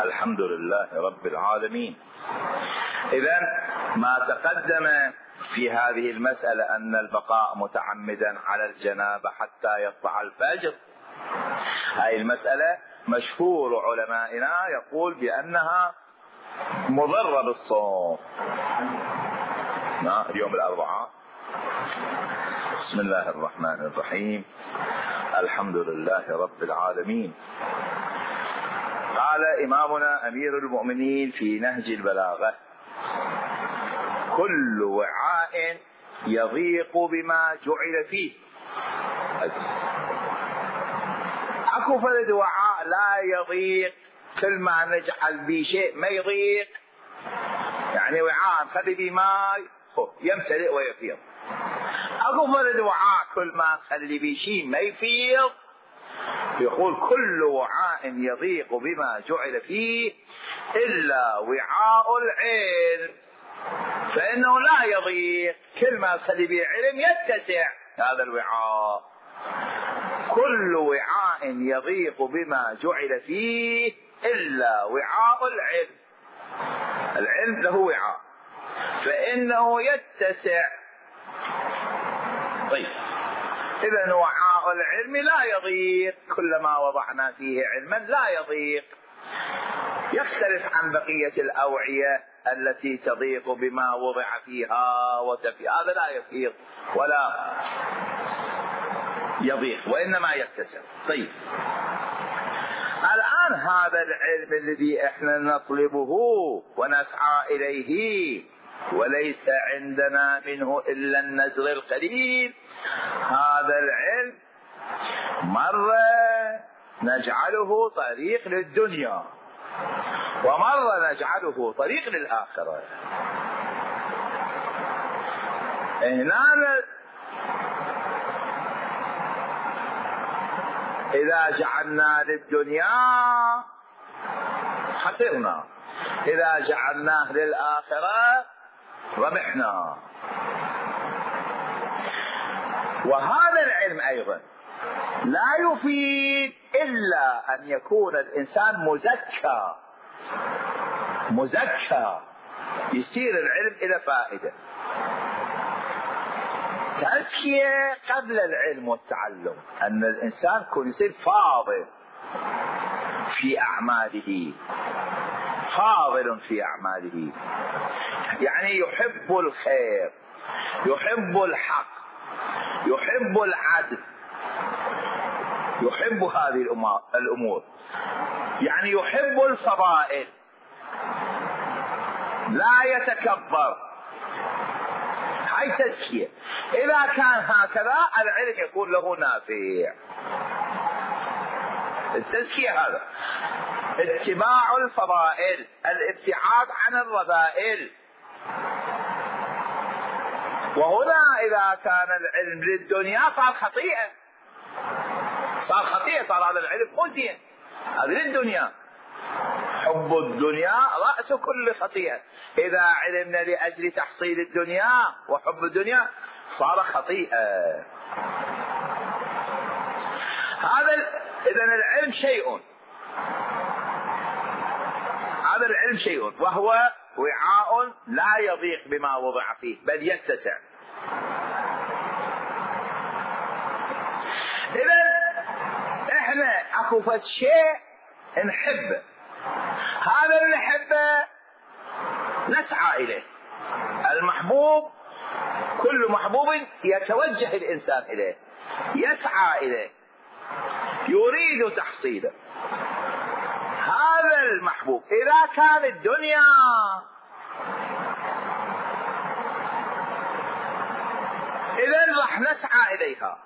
الحمد لله رب العالمين. إذن ما تقدم في هذه المسألة أن البقاء متعمدا على الجنابة حتى يطلع الفجر، هذه المسألة مشهور علمائنا يقول بأنها مضرة بالصوم. اليوم الأربعاء. بسم الله الرحمن الرحيم. الحمد لله رب العالمين. قال إمامنا أمير المؤمنين في نهج البلاغة: كل وعاء يضيق بما جعل فيه. اكو فرد وعاء لا يضيق، كل ما نجعل به شيء ما يضيق، يعني وعاء نخلي به ماء يمتلئ ويفيض. اكو فرد وعاء كل ما نخلي به شيء ما يفيض. يقول كل وعاء يضيق بما جعل فيه إلا وعاء العلم فإنه لا يضيق، كل ما نخلي به علم يتسع هذا الوعاء. كل وعاء يضيق بما جعل فيه إلا وعاء العلم. العلم له وعاء فإنه يتسع. طيب، إذن وعاء العلم لا يضيق، كلما وضعنا فيه علما لا يضيق. يختلف عن بقية الأوعية التي تضيق بما وضع فيها هذا لا يفيض ولا يضيق وإنما يتسع. طيب، الآن هذا العلم الذي احنا نطلبه ونسعى إليه وليس عندنا منه إلا النزر القليل، هذا العلم مرة نجعله طريق للدنيا ومرة نجعله طريق للآخرة. هنا إذا جعلنا للدنيا خسرنا، إذا جعلناه للآخرة ربحنا. وهذا العلم أيضا لا يفيد إلا أن يكون الإنسان مزكى يصير العلم إلى فائدة. تزكية قبل العلم والتعلم، أن الإنسان يكون يصير فاضل في أعماله، يعني يحب الخير، يحب الحق، يحب العدل، يحب هذه الأمور، يعني يحب الفضائل، لا يتكبر. هاي تزكية. إذا كان هكذا العلم يكون له نافع. التزكية هذا اتباع الفضائل، الابتعاد عن الرذائل. وهنا إذا كان العلم للدنيا صار خطيئة، صار هذا العلم مزين. هذا للدنيا، حب الدنيا رأس كل خطيئة. إذا علمنا لأجل تحصيل الدنيا وحب الدنيا صار خطيئة. إذن العلم شيء، وهو وعاء لا يضيق بما وضع فيه بل يتسع. إذن احنا اكو فد شيء نحبه، هذا اللي نحبه نسعى إليه. المحبوب، كل محبوب يتوجه الإنسان إليه، يسعى إليه، يريد تحصيله. هذا المحبوب إذا كان الدنيا إذن راح نسعى إليها.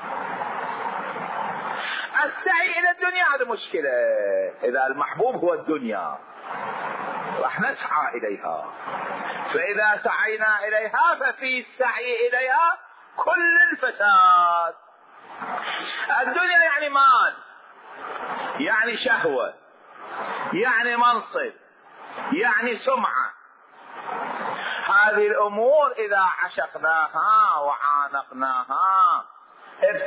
السعي إلى الدنيا هذا مشكلة. إذا المحبوب هو الدنيا راح نسعى إليها، فإذا سعينا إليها ففي السعي إليها كل الفساد. الدنيا يعني مال، يعني شهوة، يعني منصب، يعني سمعة. هذه الأمور إذا عشقناها وعانقناها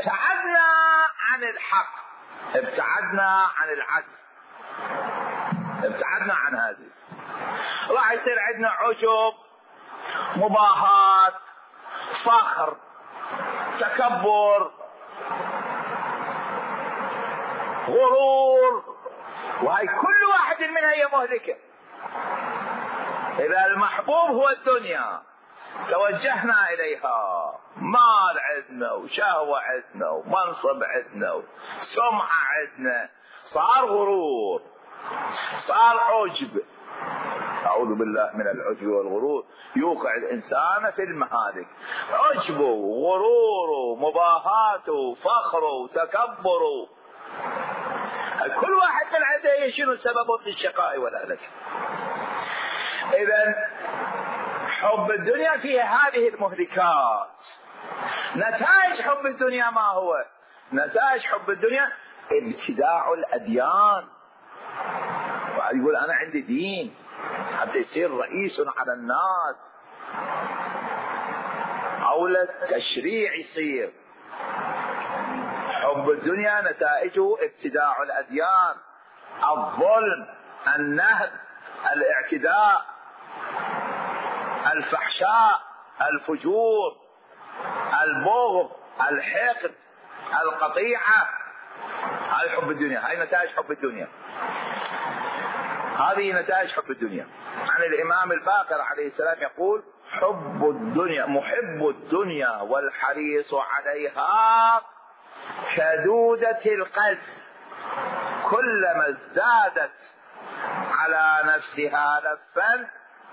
ابتعدنا عن الحق، ابتعدنا عن العدل. ابتعدنا عن هذه. راح يصير عندنا عجب، مباهات، فخر، تكبر، غرور، وهي كل واحد منها هي مهلكة. إذا المحبوب هو الدنيا توجهنا إليها، مال عندنا وشهوة عندنا ومنصب عندنا وسمعة عندنا، صار غرور، صار عجب. أعوذ بالله من العجب والغرور، يوقع الإنسان في المهالك. عجبه وغروره مباهاته وفخره وتكبره، كل واحد من عنده شنو سببه في الشقاء والهلك. إذن حب الدنيا فيها هذه المهلكات. نتائج حب الدنيا ما هو؟ نتائج حب الدنيا ابتداع الأديان. وقال يقول أنا عندي دين حتى يصير رئيس على الناس، أولى تشريع يصير. حب الدنيا نتائجه ابتداع الأديان، الظلم، النهب، الاعتداء، الفحشاء، الفجور، البغض، الحقد، القطيعة. هذه حب الدنيا، هذه نتائج حب الدنيا. هذه نتائج حب الدنيا. عن الإمام الباقر عليه السلام يقول: حب الدنيا، محب الدنيا والحريص عليها كدودة القز، كلما ازدادت على نفسها لفا،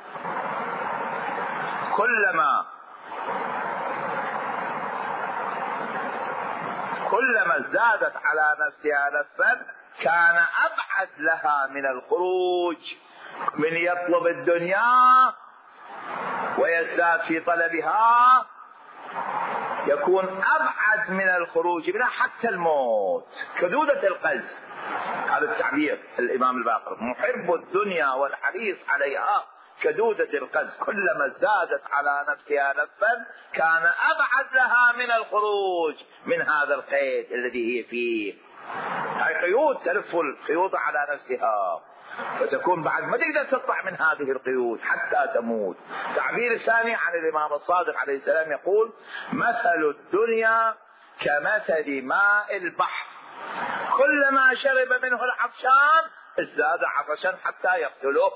كلما ازدادت على نفسها لفا كان أبعد لها من الخروج. من يطلب الدنيا ويزداد في طلبها يكون أبعد من الخروج منها حتى الموت، كدودة القز. هذا التعبير الإمام الباقر: محب الدنيا والحريص عليها كدودة القز، كلما ازدادت على نفسها لفا كان أبعد لها من الخروج من هذا القيد الذي هي فيه. هاي قيود، تلف القيود على نفسها فتكون بعد ما تقدر تطلع من هذه القيود حتى تموت. تعبير الثاني عن الإمام الصادق عليه السلام يقول: مثل الدنيا كمثل ماء البحر، كلما شرب منه العطشان ازداد عطشا حتى يقتله.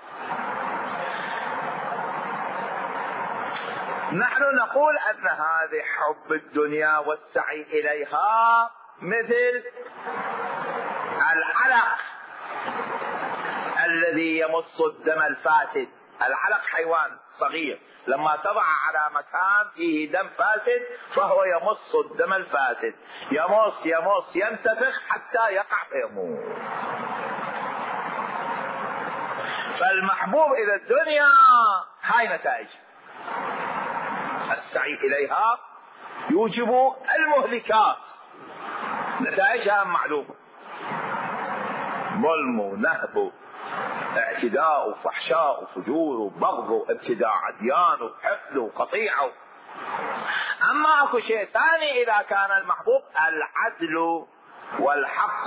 نحن نقول أن هذه حب الدنيا والسعي إليها مثل العلق الذي يمص الدم الفاسد. العلق حيوان صغير، لما تضع على مكان فيه دم فاسد فهو يمص الدم الفاسد، يمص يمص ينتفخ حتى يقع فيموت. فالمحبوب إلى الدنيا هاي نتائج السعي إليها يوجب المهلكات، نتائجها معلومة: ظلم ونهب، اعتداء وفحشاء وفجور وبغض وابتداع أديان وحقد وقطيعة. أما أكو شيء ثاني إذا كان المحبوب: العدل والحق،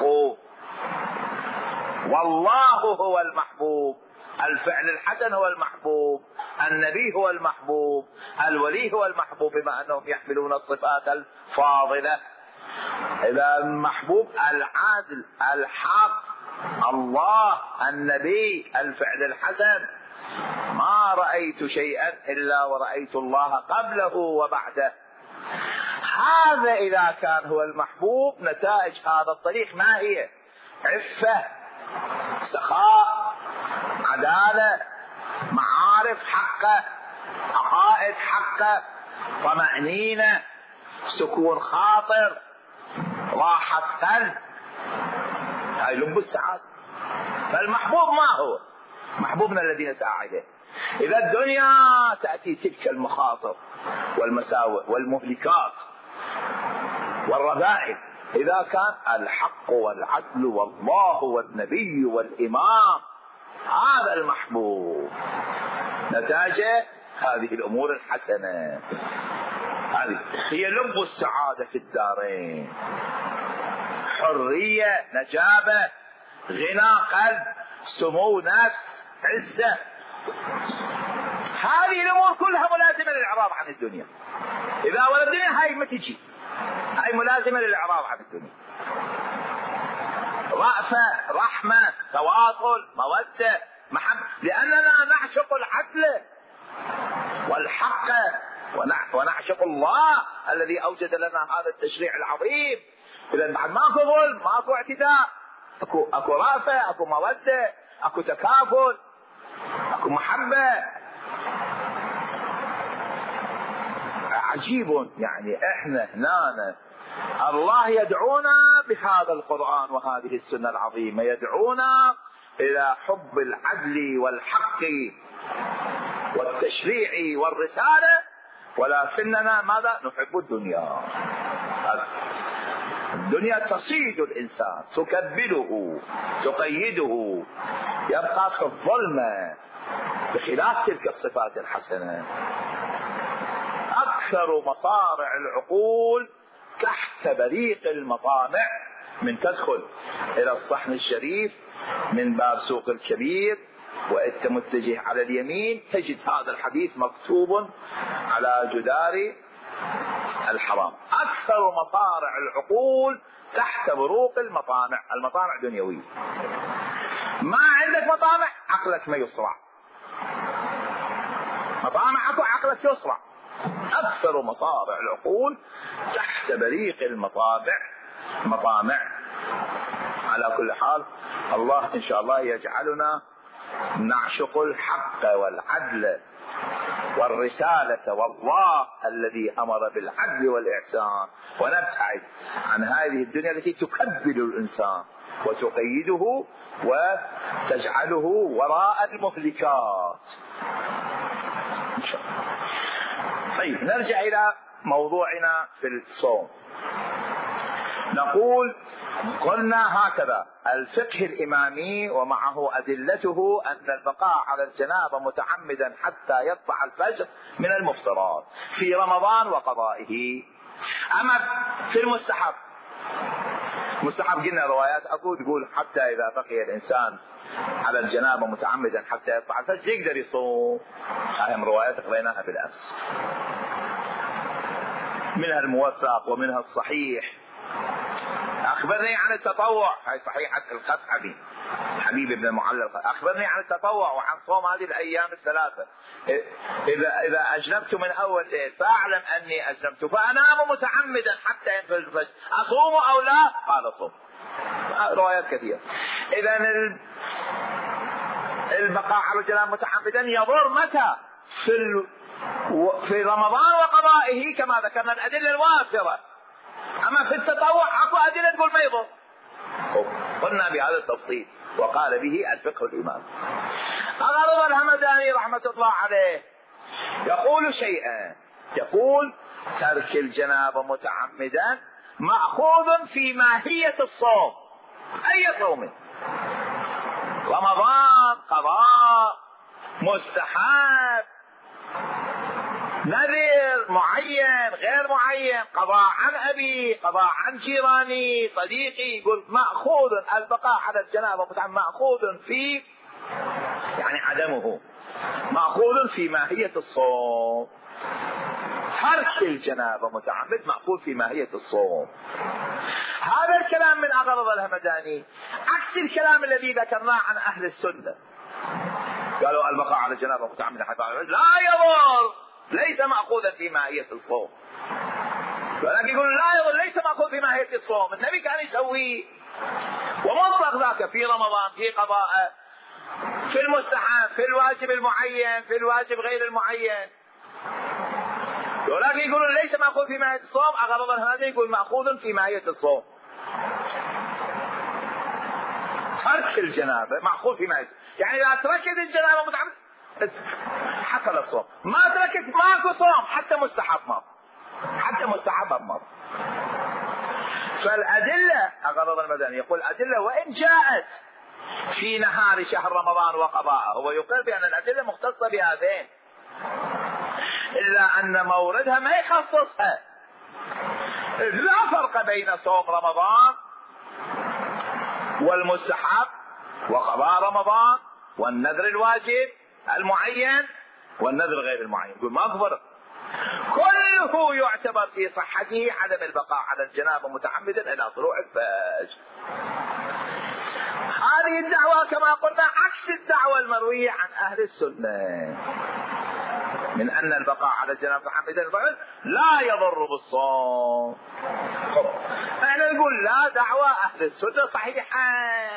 والله هو المحبوب، الفعل الحسن هو المحبوب، النبي هو المحبوب، الولي هو المحبوب، بما أنهم يحملون الصفات الفاضلة. إذا المحبوب العدل، الحق، الله، النبي، الفعل الحسن. ما رأيت شيئا إلا ورأيت الله قبله وبعده. هذا إذا كان هو المحبوب، نتائج هذا الطريق ما هي؟ عفة، سخاء، عدالة، معارف حقه، عقائد حقه، طمأنينة، سكون خاطر، راحة قلب. هاي لب السعادة. فالمحبوب ما هو؟ محبوبنا الذي نسعى إليه. إذا الدنيا تأتي تلك المخاطر والمساوئ والمهلكات والرذائل، إذا كان الحق والعدل والله والنبي والإمام، هذا المحبوب، نتاجه هذه الأمور الحسنة. هذه هي لب السعادة في الدارين: حرية، نجابة، غنى قلب، سمو نفس، عزة. هذه الأمور كلها ملازمة للإعراض عن الدنيا. إذا ولا الدنيا هاي ما تجي، هاي ملازمة للإعراض عن الدنيا. رأفة، رحمة، تواصل، مودة، محبة، لأننا نعشق العدل والحق ونعشق الله الذي أوجد لنا هذا التشريع العظيم. إذا بعد ماكو ظلم، ماكو اعتداء، أكو رأفة، أكو مودة، أكو تكافل، أكو محبة. عجيب يعني احنا هنا الله يدعونا بهذا القرآن وهذه السنة العظيمة، يدعونا إلى حب العدل والحق والتشريع والرسالة، ولكننا ماذا؟ نحب الدنيا. الدنيا تصيد الإنسان، تكبله، تقيده، يبقى في الظلمة، بخلاف تلك الصفات الحسنة. أكثر مصارع العقول تحت بريق المطامع. من تدخل إلى الصحن الشريف من باب سوق الكبير وأنت متجه على اليمين تجد هذا الحديث مكتوب على جدار الحرام. أكثر مصارع العقول تحت بروق المطامع. المطامع دنيوية. ما عندك مطامع عقلك ما يصرع. مطامعك عقلك يصرع. أكثر مصارع العقول تحت بريق المطامع. على كل حال الله إن شاء الله يجعلنا نعشق الحق والعدل والرسالة والله الذي أمر بالعدل والإحسان، ونبتعد عن هذه الدنيا التي تكبل الإنسان وتقيده وتجعله وراء المهلكات إن شاء الله. طيب نرجع إلى موضوعنا في الصوم. نقول قلنا هكذا: الفقه الإمامي ومعه أدلته أن البقاء على الجنابة متعمدا حتى يطلع الفجر من المفترض في رمضان وقضائه. أما في المستحب، مستحب قلنا روايات أقول تقول حتى إذا بقي الإنسان على الجنابة متعمدا حتى يطلع الفجر يقدر يصوم. هاي روايات قريناها بالأمس، منها الموثق ومنها الصحيح. أخبرني عن التطوع، هاي صحيحة الخطأبي حبيب بن المعلق. أخبرني عن التطوع وعن صوم هذه الأيام الثلاثة. إذا أجنبت من أول ليل فأعلم أني أجنبت فأنام متعمدا حتى ينفجر الفجر، أصوم أو لا؟ قال صوم. روايات كثيرة. إذا البقاء على الجنابة متعمدا يضر متى؟ في رمضان وقضائه كما ذكرنا الأدلة الوافرة. أما في التطوع أكو أدلة تقول ما يضر. قلنا بهذا التفصيل وقال به الفقه الإمام. أغرض الهمداني رحمة الله عليه يقول شيئا، يقول ترك الجنابة متعمدا مأخوذ في ماهية الصوم. أي صوم؟ رمضان، قضاء، مستحب، نذر معين، غير معين، قضاء عن أبي، قضاء عن جيراني، صديقي. يقول مأخوذ البقاء على الجنابة متعمد مأخوذ في يعني عدمه مأخوذ في ماهية الصوم. ترك الجنابة متعمد مأخوذ في ماهية الصوم. هذا الكلام من أغرض الهمداني عكس الكلام الذي ذكرناه عن أهل السنة. قالوا البقاء على الجنابة متعمد لا يضر، ليس مأخوذا في ماهية الصوم. ولكن يقول لا يضر، ليس مأخوذ في ماهية الصوم. النبي كان يسويه ومطلق ذاك في رمضان، في قضاء، في المستحب، في الواجب المعين، في الواجب غير المعين. ولكن يقولون ليس مأخوذ في ماهية الصوم. أغرض هذا يقول مأخوذ في ماهية الصوم. ترك الجنابة مأخوذ في ماهية، يعني إذا تركت الجنابة متعمد حصل الصوم، ما تركت ماكو صوم، حتى مستحب ماكو، حتى مستحب ماكو. فالأدلة أغرض المدني يقول أدلة وإن جاءت في نهار شهر رمضان وقضاءه، هو يقول بأن الأدلة مختصة بهذين، إلا أن موردها ما يخصصها. لا فرق بين صوم رمضان والمستحب وقضاء رمضان والنذر الواجب المعين والنذر غير المعين. يقول ما فرق، كله يعتبر في صحته عدم البقاء على الجنابة متعمدا إلى طلوع الفجر. هذه الدعوة كما قلنا عكس الدعوة المروية عن أهل السنة من أن البقاء على الجنابة متعمدا لا يضر بالصوم. احنا نقول لا، دعوة أهل السنة صحيحة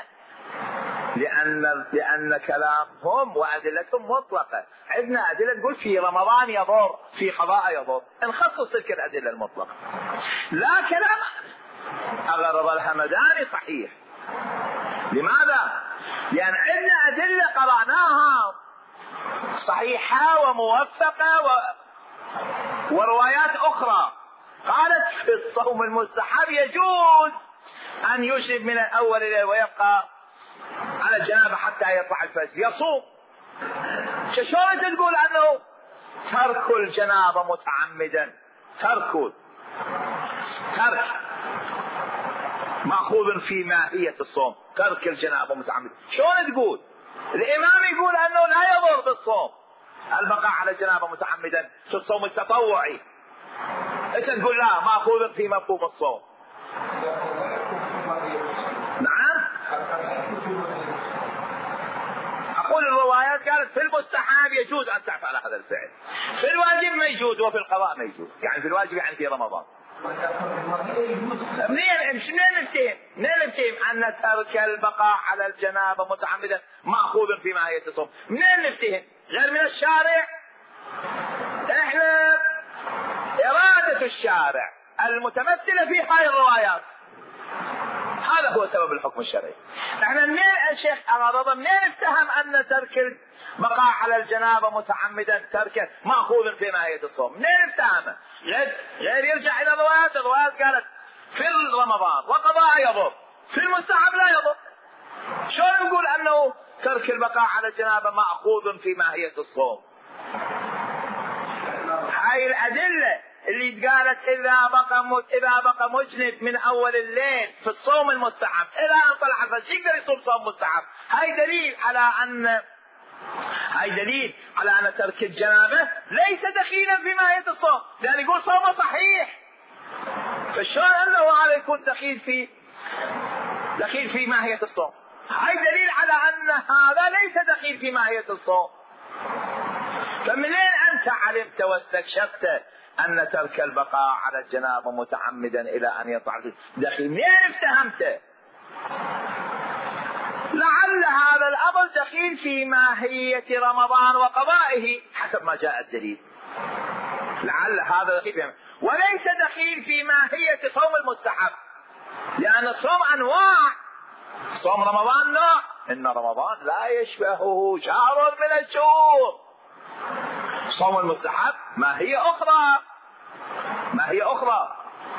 لأن كلامهم وأدلتهم مطلقة. عندنا أدلة تقول في رمضان يضر، في قضاء يضر، نخصص تلك الأدلة المطلقة. لا، كلام أغرض الهمداني صحيح. لماذا؟ لأن عندنا أدلة قرأناها صحيحة وموفقة وروايات أخرى قالت في الصوم المستحب يجوز أن يشرب من الأول إلى ويبقى على الجنابة حتى يطلع الفجر يصوم. شلون تقول أنه ترك الجنابة متعمدا ترك مأخوذ في ماهية الصوم، ترك الجنابة متعمدا؟ شلون تقول؟ الإمام يقول أنه لا يضر بالصوم البقاء على الجنابة متعمدا في الصوم التطوعي، أنت تقول لا، مأخوذ في مفهوم الصوم. نعم، أقول الروايات قالت في المستحب يجوز أن تفعل هذا الفعل، في الواجب ما يجوز وفي القضاء ما يجوز. يعني في الواجب يعني في رمضان. منين نفتهم أن ترك البقاء على الجنابة متعمدا مأخوذ في ماهية الصوم؟ منين نفتهم غير من الشارع؟ احنا إرادة الشارع المتمثلة في هاي الروايات، هذا هو سبب الحكم الشرعي. احنا منين الشيخ أغرض منين افتهم أن ترك البقاء على الجنابة متعمدا تركه مأخوذ في ماهية الصوم؟ منين افتهمه؟ غير يرجع إلى الروايات قالت في رمضان وقضاء يضر، في المستحب لا يضر. شلون نقول أنه ترك البقاء على الجنابة مأخوذ في ماهية الصوم؟ هاي الأدلة اللي قالت إذا بقى مجنب من أول الليل في الصوم المستحب إلى أن طلع الفجر يقدر يصوم صوم مستحب، هاي دليل على أن ترك الجنابة ليس دخيلا في ماهية الصوم، لأن يقول صومه صحيح، فشلون أنه هذا يكون دخيل في ماهية الصوم؟ هاي دليل على أن هذا ليس دخيل في ماهية الصوم. فمنين أنت علمت واستكشفت أن ترك البقاء على الجنابة متعمدا إلى أن يطلع دخيل؟ منين افتهمت؟ لعل هذا الأمر دخيل في ماهية رمضان وقضائه حسب ما جاء الدليل، لعل هذا دخيل وليس دخيل في ماهية صوم المستحب، لأن الصوم أنواع، صوم رمضان نوع، إن رمضان لا يشبهه شهر من الشهور، صوم المستحب ما هي أخرى.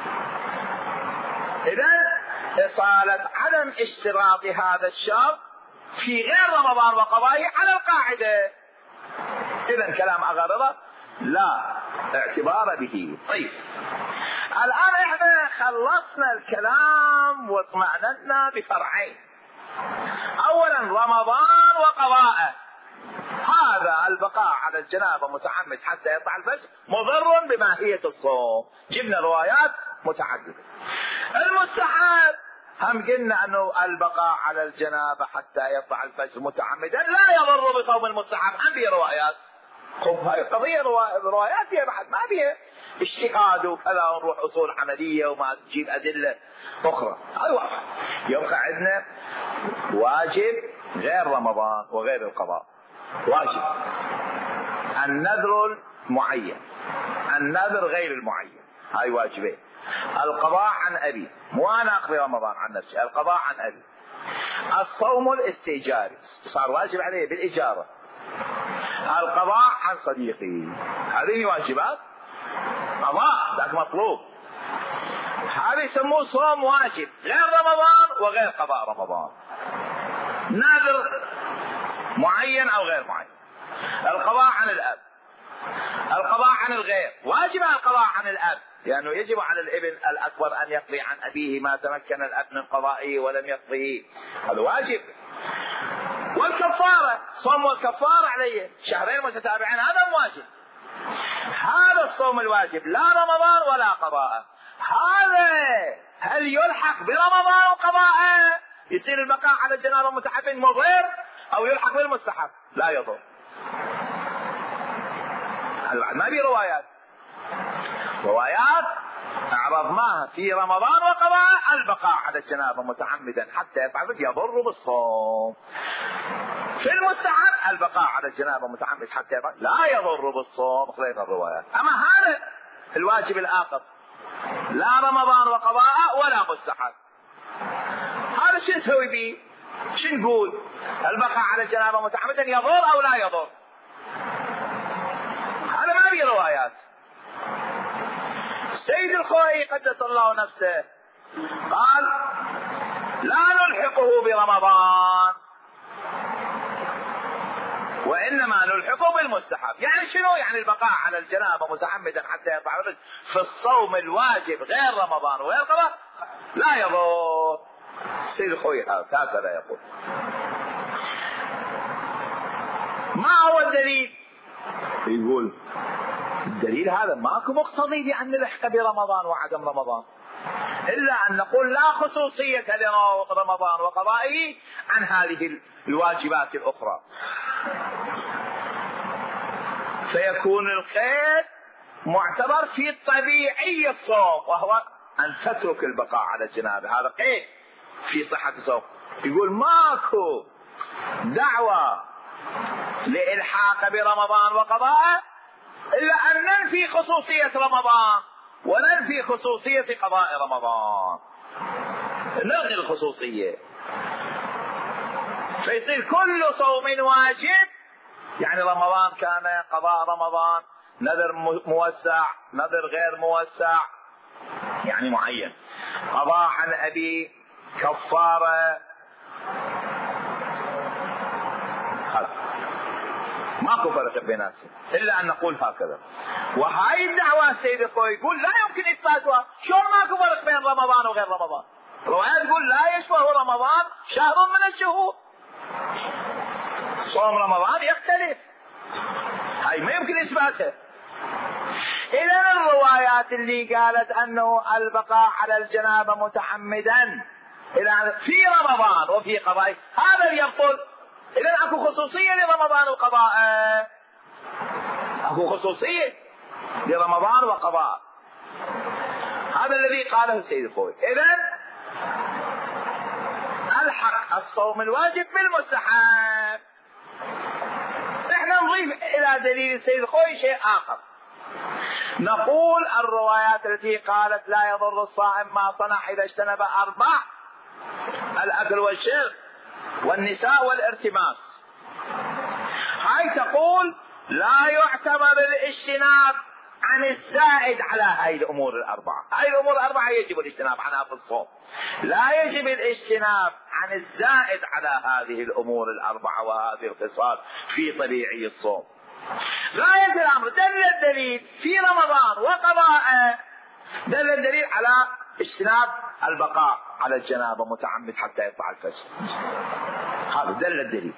إذن إصالة عدم اشتراط هذا الشرط في غير رمضان وقضائه على القاعدة. إذن كلام أغرضه لا اعتبار به. طيب، الآن احنا خلصنا الكلام واطمأننا بفرعين. أولا رمضان وقضاءه، هذا البقاء على الجنابة متعمد حتى يطلع الفجر مضر بماهية الصوم، جبنا روايات متعددة. المستحب هم قلنا أنه البقاء على الجنابة حتى يطلع الفجر متعمدا لا يضر بصوم المستحب، هم فيه روايات. هاي قضية روايات فيها بعد ما فيها اشتقاد وكذا ونروح أصول عملية وما تجيب أدلة أخرى. هذا واضح. يبقى عندنا واجب غير رمضان وغير القضاء. واجب النذر المعين، النذر غير المعين، هاي واجبين. القضاء عن أبي، مو أنا أقضي رمضان عن نفسي، القضاء عن أبي. الصوم الاستئجاري صار واجب عليه بالإجارة. القضاء عن صديقي، هذه واجبات قضاء ذاك مطلوب، هذا يسموه صوم واجب غير رمضان وغير قضاء رمضان، نذر معين أو غير معين. القضاء عن الأب، القضاء عن الغير، واجب القضاء عن الأب لأنه يجب على الابن الأكبر أن يقضي عن أبيه ما تمكن الأب من قضائه ولم يقضيه، هذا واجب. والكفارة صوم والكفارة عليه شهرين متتابعين هذا واجب. هذا الصوم الواجب لا رمضان ولا قضاء. هذا هل يلحق برمضان وقضاء يصير البقاء على الجنابة متعمدا مضر أو يلحق بالمستحب؟ لا يضر. ما في روايات عرضناها في رمضان وقضاء البقاء على الجنابة متعمدا حتى يفعل يضر بالصوم. في المستحب البقاء على الجنابة متعمد حتى يفعل لا يضر بالصوم خليط الروايات. أما هذا الواجب الآخر لا رمضان وقضاء ولا مستحب، هذا شو نسوي به؟ شو نقول؟ البقاء على الجنابة متعمدا يضر أو لا يضر؟ هذا ما في روايات. السيد الخوئي قدس الله نفسه قال لا نلحقه برمضان وإنما نلحقه بالمستحب. يعني شنو؟ يعني البقاء على الجنابة متعمدا حتى يفعل في الصوم الواجب غير رمضان وغير قضاء لا يضر. السيد الخوئي هكذا يقول. ما هو الدليل؟ يقول الدليل هذا ماكو مقتضي بأن نلحق برمضان وعدم رمضان، إلا أن نقول لا خصوصية لرمضان وقضائه عن هذه الواجبات الأخرى، فيكون الخير معتبر في طبيعي الصوم وهو أن تترك البقاء على الجنابة. هذا قيد في صحة الصوم. يقول ماكو دعوة لإلحاق برمضان وقضاء إلا أن ننفي خصوصية رمضان وننفي خصوصية قضاء رمضان، نلغي الخصوصية فيصير كل صوم واجب. يعني رمضان كان قضاء رمضان نذر موسع نذر غير موسع يعني معين، قضاء عن أبي كفارة، ماكو فرق بيناتهم إلا أن نقول هكذا. وهاي الدعوة السيد الخوئي يقول لا يمكن إثباتها. شلون ماكو فرق بين رمضان وغير رمضان؟ روايات تقول لا يشبه رمضان شهر من الشهور، صوم رمضان يختلف، هاي ما يمكن إثباتها. إذن الروايات اللي قالت أنه البقاء على الجنابة متعمدا في رمضان وفي قضاء هذا يبطل. إذن أكو خصوصية لرمضان وقضاء، أكو خصوصية لرمضان وقضاء، هذا الذي قاله السيد الخوئي. إذن الحق الصوم الواجب بالمستحب. احنا نضيف إلى دليل السيد الخوئي شيء آخر، نقول الروايات التي قالت لا يضر الصائم ما صنع إذا اجتنب 4: الأكل والشرب والنساء والارتماس، هاي تقول لا يعتبر الاجتناب عن الزائد على هاي الأمور الأربعة. هاي الأمور الأربعة يجب الاجتناب عنها في الصوم، لا يجب الاجتناب عن الزائد على هذه الأمور الأربعة وهذه الخصال في طبيعي الصوم. غاية الأمر دل الدليل في رمضان وقضاء، دل الدليل على اجتناب البقاء على الجنابة متعمد حتى يطلع الفجر، هذا دل الدليل.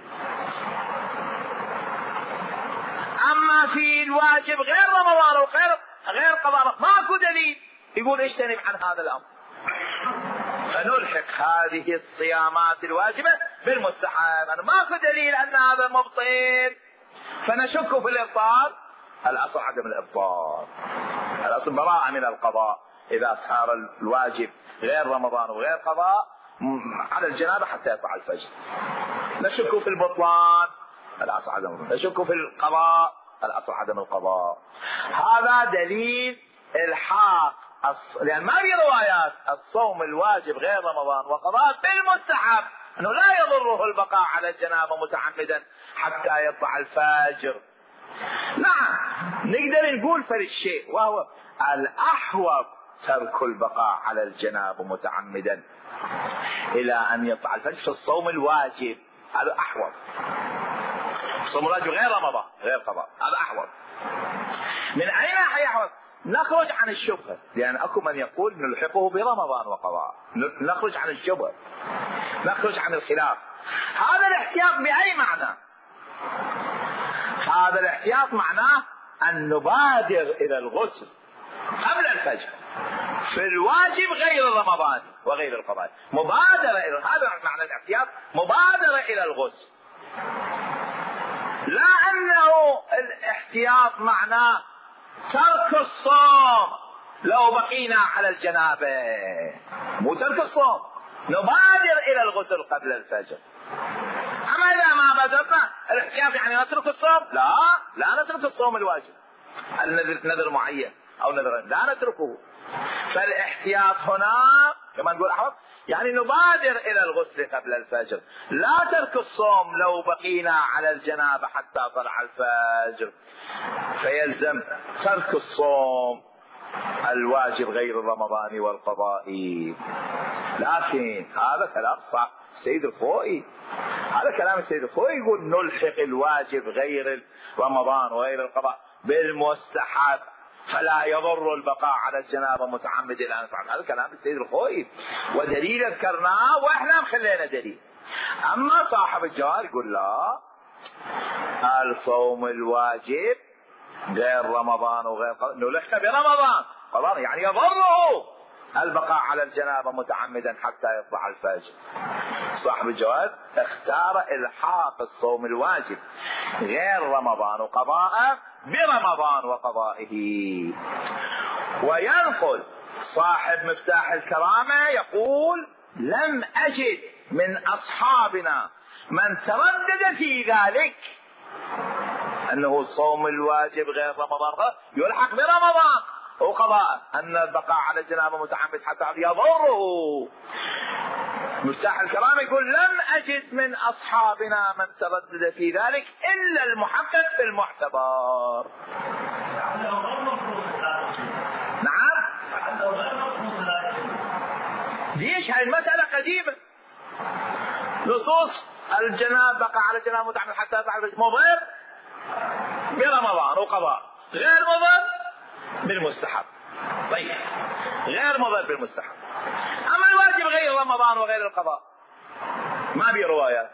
أما في الواجب غير رمضان وغير قضاء ماكو دليل يقول اجتنب عن هذا الأمر، فنلحق هذه الصيامات الواجبة بالمستحب. أنا ماكو دليل أن هذا مبطل فنشك في الإبطال. الأصل عدم الإبطال، الأصل براءة من القضاء إذا صار الواجب غير رمضان وغير قضاء على الجنابة حتى يطلع الفجر. نشك في البطلان، الأصل عدم. نشك في القضاء، الأصل عدم القضاء. هذا دليل الحاق لأن ما في روايات الصوم الواجب غير رمضان وقضاء بالمستحب أنه لا يضره البقاء على الجنابة متعمدا حتى يطلع الفجر. نعم نقدر نقول فرق شيء، وهو الأحوط ترك البقاء على الجنابة متعمدا إلى أن يطلع الفجر في الصوم الواجب، هذا أحوط. الصوم الواجب غير رمضان غير قضاء، هذا أحوط. من أي ناحية أحوط؟ نخرج عن الشبهة، لأن أكو من يقول نلحقه برمضان وقضاء، نخرج عن الشبهة. نخرج عن الخلاف. هذا الاحتياط بأي معنى؟ هذا الاحتياط معناه أن نبادر إلى الغسل قبل الفجر في الواجب غير رمضان وغير القضاء. مبادرة إلى هذا معنى الاحتياط، مبادرة إلى الغسل. لا أنه الاحتياط معناه ترك الصوم لو بقينا على الجنابة، مو ترك الصوم، نبادر إلى الغسل قبل الفجر. أما إذا ما بادرنا الاحتياط يعني نترك الصوم، لا نترك الصوم الواجب، نذر معين أو نذر لا نتركه. فالاحتياط هنا كما نقول أحوط يعني نبادر إلى الغسل قبل الفجر، لا ترك الصوم لو بقينا على الجنابة حتى طلع الفجر، فيلزم ترك الصوم الواجب غير الرمضاني والقضائي. لكن هذا كلام صح السيد الخوئي، هذا كلام السيد الخوئي يقول نلحق الواجب غير رمضان وغير القضاء بالمستحب فلا يضر البقاء على الجنابة متعمد الى ان يفعل. هذا كلام السيد الخوئي ودليل ذكرناه واحنا مخلينا دليل. اما صاحب الجواب يقول لا، الصوم الواجب غير رمضان وغير نلحق برمضان، قضاء يعني يضره البقاء على الجنابة متعمدا حتى يطلع الفجر. صاحب الجواب اختار الحاق الصوم الواجب غير رمضان وقضاءه برمضان وقضائه. وينقل صاحب مفتاح الكرامة يقول لم أجد من أصحابنا من تردد في ذلك أنه الصوم الواجب غير رمضان يلحق برمضان وقضاء، أن البقاء على الجنابة متعمد حتى يضره. مفتاح الكرامة يقول لم أجد من أصحابنا من تردد في ذلك إلا المحقق في المعتبر. نعم، ليش؟ هاي المسألة قديمة، نصوص الجناب بقى على الجناب متعمد حتى يطلع الفجر مضر برمضان وقضاء، غير مضر بالمستحب. طيب غير مضر بالمستحب. اما الواجب غير رمضان وغير القضاء ما بي روايات،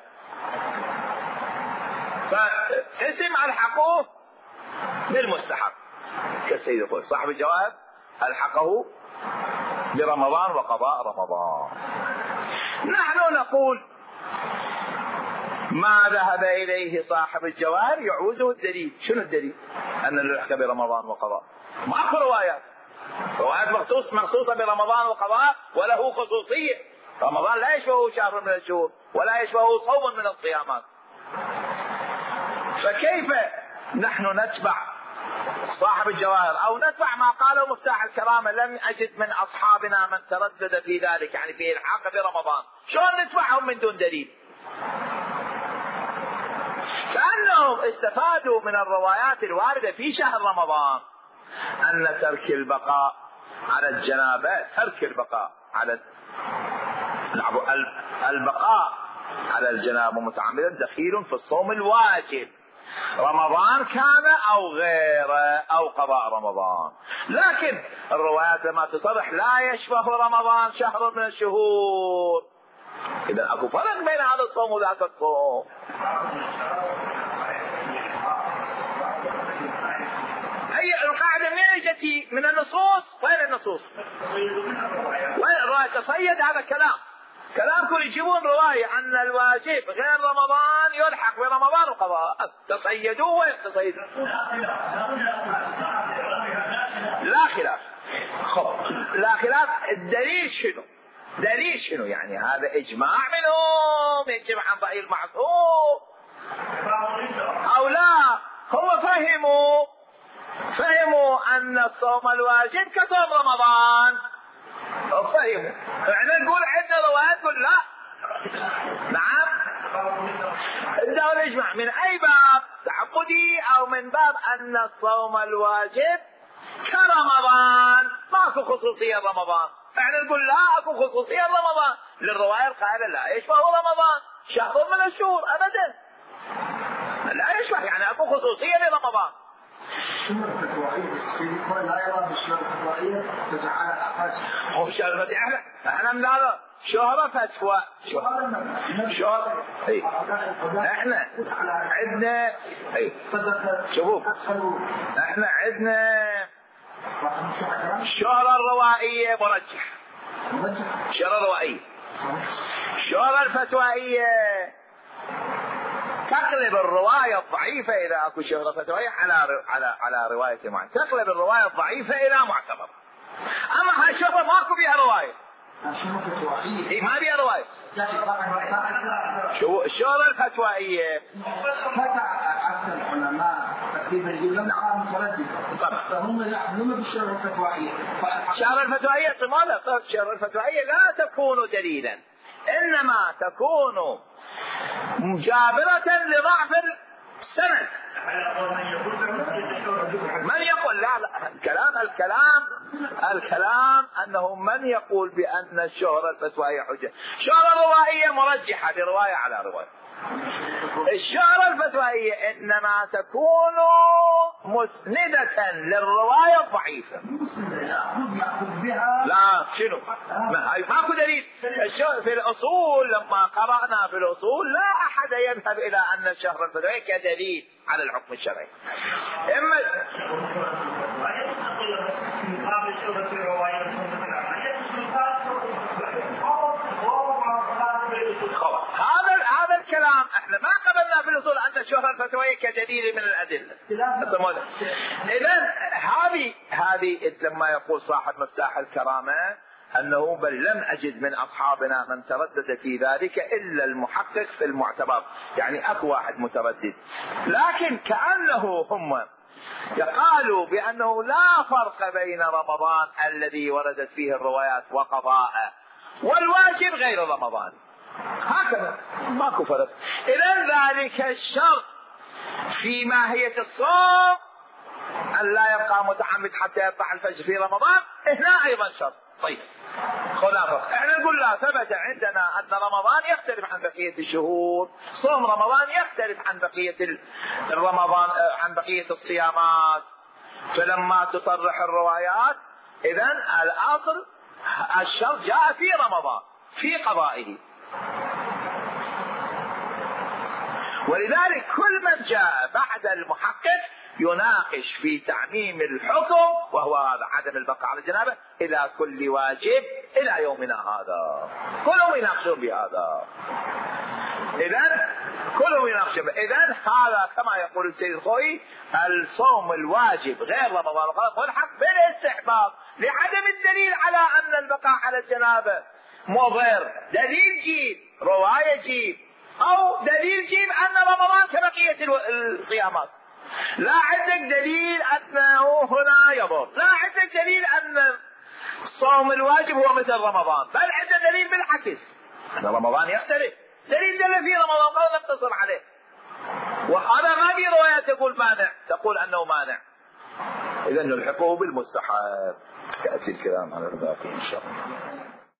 فاسم الحقوه بالمستحب كالسيد الخوئي. صاحب الجواب الحقه برمضان وقضاء رمضان. نحن نقول ما ذهب إليه صاحب الجواب يعوزه الدليل. شنو الدليل؟ أن نلحق برمضان وقضاء. ماكو روايات مخصوصة برمضان وقضاء وله خصوصية. رمضان لا يشبهه شهر من الشهور ولا يشبهه صوم من الصيامات. فكيف نحن نتبع صاحب الجواهر أو نتبع ما قاله مفتاح الكرامة لم أجد من أصحابنا من تردد في ذلك يعني في الحاق برمضان؟ شلون نتبعهم من دون دليل؟ كأنهم استفادوا من الروايات الواردة في شهر رمضان أن ترك البقاء على الجنابة، ترك البقاء على البقاء على الجنابة متعمدا دخيل في الصوم الواجب رمضان كان أو غيره أو قضاء رمضان. لكن الروايات لما تصرح لا يشبه رمضان شهر من الشهور، إذا أكو فرق بين هذا الصوم وذاك الصوم. هي القاعدة منين جتي؟ من النصوص. وين النصوص؟ وين الرواية تصيد هذا الكلام؟ كلامكم يجيبون رواية أن الواجب غير رمضان يلحق برمضان وقضاء، تصيدوه وين تصيدوه؟ لا خلاف. لا خلاف. الدليل شنو؟ دليل شنو؟ يعني هذا إجماع منهم يجمع عن رأي المعصوم أو لا؟ هم فهموا أن الصوم الواجب كصوم رمضان، فهموا. احنا نقول عندنا روايات تقول لا. نعم، عندنا الإجماع من أي باب؟ تعبدي أو من باب أن الصوم الواجب كرمضان، ماكو خصوصية رمضان. احنا نقول لا، اكو خصوصية رمضان للرواية القائلة لا يشبه رمضان شهر من الشهور أبدا، لا يشبه، يعني اكو خصوصية لرمضان. السنة الفتوائية بالسيد لا يرى بالسنة الفتوائية تتعالى أقل. هو احنا من هذا شهرة فتوى شهرة. احنا عندنا شوفوا احنا عندنا الشهرة الروائية مرجح، الشهرة الروائية. الشهرة الفتوائية تقلب الرواية الضعيفة إذا أكو شهرة فتوائية على رواية معينة، تقلب الرواية الضعيفة إلى معتبر. أما هاي الشهرة ماكو بها رواية، إيه ما بها رواية. شو الشهرة الفتوائية؟ فتح العلماء تقريبا العلماء مترددة، فهم يعملون بالشهرة الفتوائية. الشهرة الفتوائية لماذا؟ الشهرة الفتوائية لا تكون دليلا، إنما تكون مجابرة لضعف السند. من يقول لا الكلام أنه من يقول بأن الشهرة الفتوائية حجة. الشهرة الروائية مرجحة برواية على رواية. الشهرة الفتوائية إنما تكون مسندة للرواية الضعيفة. لا شنو؟ ماكو دليل. في الأصول لما قرأنا في الأصول لا أحد يذهب إلى أن الشهرة الفتوائية كدليل على الحكم الشرعي. إما هذا الكلام احنا ما قبلنا في الاصول ان الشهرة الفتوائية كدليل من الادله. اذا هذه لما يقول صاحب مفتاح الكرامه انه بل لم اجد من اصحابنا من تردد في ذلك الا المحقق في المعتبر، يعني اكو واحد متردد، لكن كانه هم قالوا بانه لا فرق بين رمضان الذي وردت فيه الروايات وقضاء والواجب غير رمضان، هكذا ماكو فرق. إذن ذلك الشرط في ماهية الصوم أن لا يبقى متعمد حتى يطلع الفجر في رمضان، هنا أيضا شرط. طيب خلافة احنا نقول لا، ثبت عندنا أن رمضان يختلف عن بقية الشهور، صوم رمضان يختلف عن بقية رمضان عن بقية الصيامات، فلما تصرح الروايات إذن الأصل الشرط جاء في رمضان في قضائه. ولذلك كل من جاء بعد المحقق يناقش في تعميم الحكم، وهو هذا عدم البقاء على الجنابة إلى كل واجب إلى يومنا هذا، كلهم يناقشون بهذا. إذن كلهم يناقشون. إذن هذا كما يقول السيد الخوئي الصوم الواجب غير رمضان والحق بالاستحباب لعدم الدليل على أن البقاء على الجنابة مضر. دليل جيب، رواية جيب، أو دليل جيب أن رمضان كبقية الصيامات. لا عندك دليل أنه هنا يضر، لا عندك دليل أن الصوم الواجب هو مثل رمضان، بل عندك دليل بالعكس أن رمضان يختلف، دليل دل في رمضان قال نقتصر عليه. وهذا ما في رواية تقول مانع، تقول أنه مانع. إذن نلحقه بالمستحب. يأتي الكلام على الباقي إن شاء الله.